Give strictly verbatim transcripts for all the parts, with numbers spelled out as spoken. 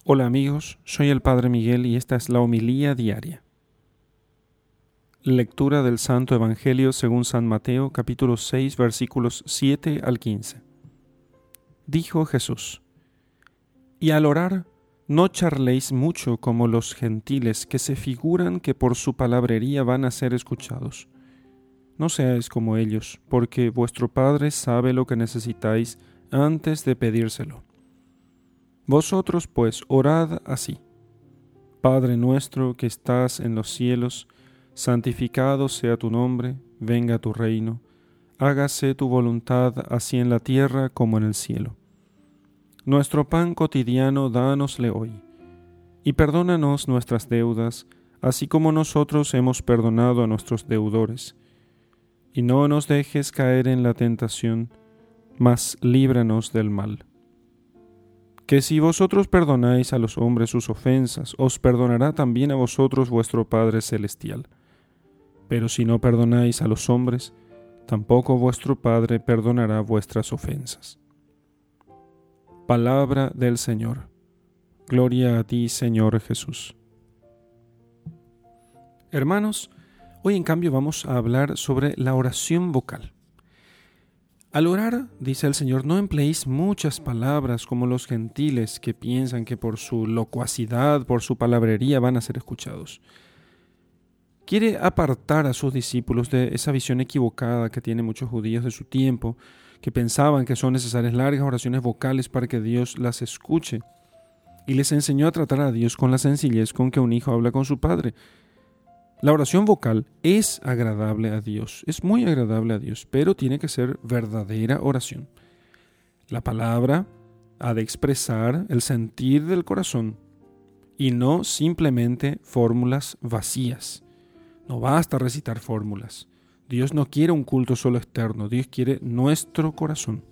Hola amigos, soy el Padre Miguel y esta es la homilía diaria. Lectura del Santo Evangelio según San Mateo, capítulo seis, versículos siete al quince. Dijo Jesús: Y al orar, no charléis mucho como los gentiles que se figuran que por su palabrería van a ser escuchados. No seáis como ellos, porque vuestro Padre sabe lo que necesitáis antes de pedírselo. Vosotros pues orad así: Padre nuestro que estás en los cielos, santificado sea tu nombre, venga tu reino, hágase tu voluntad así en la tierra como en el cielo. Nuestro pan cotidiano dánosle hoy, y perdónanos nuestras deudas, así como nosotros hemos perdonado a nuestros deudores. Y no nos dejes caer en la tentación, mas líbranos del mal. Que si vosotros perdonáis a los hombres sus ofensas, os perdonará también a vosotros vuestro Padre Celestial. Pero si no perdonáis a los hombres, tampoco vuestro Padre perdonará vuestras ofensas. Palabra del Señor. Gloria a ti, Señor Jesús. Hermanos, hoy en cambio vamos a hablar sobre la oración vocal. Al orar, dice el Señor, no empleéis muchas palabras como los gentiles que piensan que por su locuacidad, por su palabrería van a ser escuchados. Quiere apartar a sus discípulos de esa visión equivocada que tienen muchos judíos de su tiempo, que pensaban que son necesarias largas oraciones vocales para que Dios las escuche. Y les enseñó a tratar a Dios con la sencillez con que un hijo habla con su padre. La oración vocal es agradable a Dios, es muy agradable a Dios, pero tiene que ser verdadera oración. La palabra ha de expresar el sentir del corazón y no simplemente fórmulas vacías. No basta recitar fórmulas. Dios no quiere un culto solo externo, Dios quiere nuestro corazón.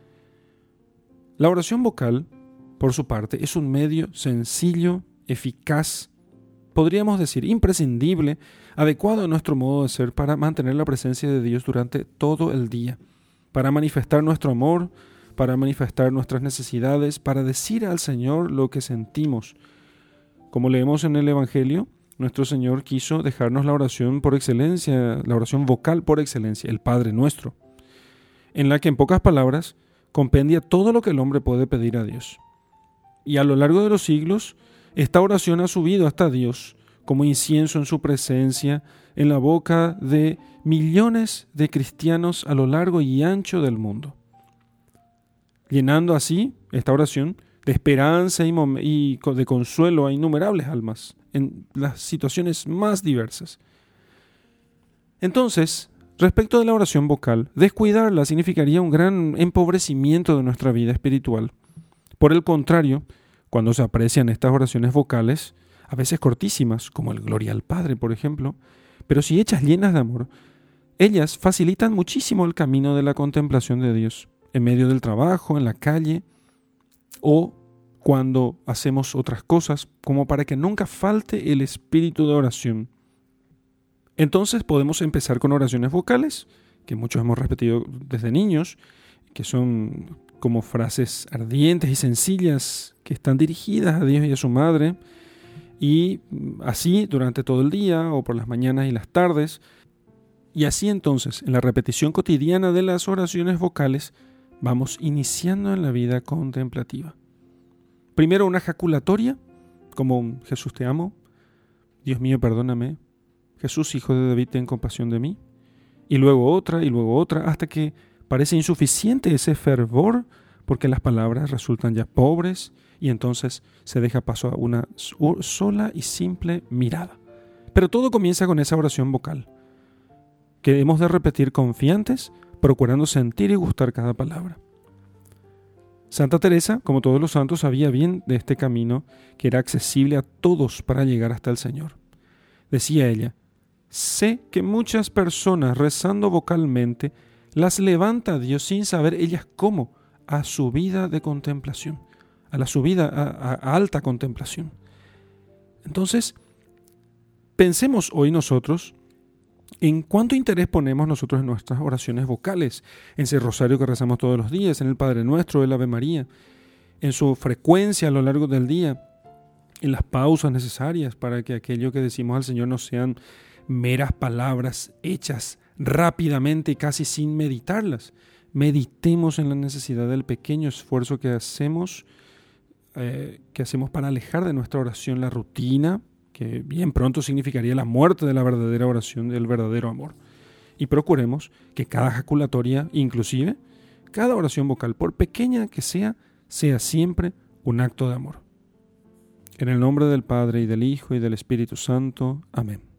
La oración vocal, por su parte, es un medio sencillo, eficaz, podríamos decir imprescindible, adecuado a nuestro modo de ser para mantener la presencia de Dios durante todo el día, para manifestar nuestro amor, para manifestar nuestras necesidades, para decir al Señor lo que sentimos. Como leemos en el Evangelio, nuestro Señor quiso dejarnos la oración por excelencia, la oración vocal por excelencia, el Padre Nuestro, en la que en pocas palabras compendia todo lo que el hombre puede pedir a Dios. Y a lo largo de los siglos, esta oración ha subido hasta Dios como incienso en su presencia, en la boca de millones de cristianos a lo largo y ancho del mundo, llenando así esta oración de esperanza y, mom- y de consuelo a innumerables almas en las situaciones más diversas. Entonces, respecto de la oración vocal, descuidarla significaría un gran empobrecimiento de nuestra vida espiritual. Por el contrario, cuando se aprecian estas oraciones vocales, a veces cortísimas, como el Gloria al Padre, por ejemplo, pero si hechas llenas de amor, ellas facilitan muchísimo el camino de la contemplación de Dios, en medio del trabajo, en la calle, o cuando hacemos otras cosas, como para que nunca falte el espíritu de oración. Entonces podemos empezar con oraciones vocales, que muchos hemos repetido desde niños, que son como frases ardientes y sencillas que están dirigidas a Dios y a su Madre, y así durante todo el día o por las mañanas y las tardes. Y así entonces, en la repetición cotidiana de las oraciones vocales, vamos iniciando en la vida contemplativa. Primero una ejaculatoria, como un Jesús te amo, Dios mío perdóname, Jesús hijo de David ten compasión de mí, y luego otra y luego otra, hasta que parece insuficiente ese fervor porque las palabras resultan ya pobres y entonces se deja paso a una sola y simple mirada. Pero todo comienza con esa oración vocal, que hemos de repetir confiantes, procurando sentir y gustar cada palabra. Santa Teresa, como todos los santos, sabía bien de este camino que era accesible a todos para llegar hasta el Señor. Decía ella: sé que muchas personas rezando vocalmente las levanta a Dios sin saber ellas cómo a su vida de contemplación, a la subida a, a, a alta contemplación. Entonces, pensemos hoy nosotros en cuánto interés ponemos nosotros en nuestras oraciones vocales, en ese rosario que rezamos todos los días, en el Padre Nuestro, el Ave María, en su frecuencia a lo largo del día, en las pausas necesarias para que aquello que decimos al Señor no sean meras palabras hechas rápidamente y casi sin meditarlas. Meditemos en la necesidad del pequeño esfuerzo que hacemos, eh, que hacemos para alejar de nuestra oración la rutina, que bien pronto significaría la muerte de la verdadera oración, del verdadero amor. Y procuremos que cada ejaculatoria, inclusive cada oración vocal, por pequeña que sea, sea siempre un acto de amor. En el nombre del Padre, y del Hijo, y del Espíritu Santo. Amén.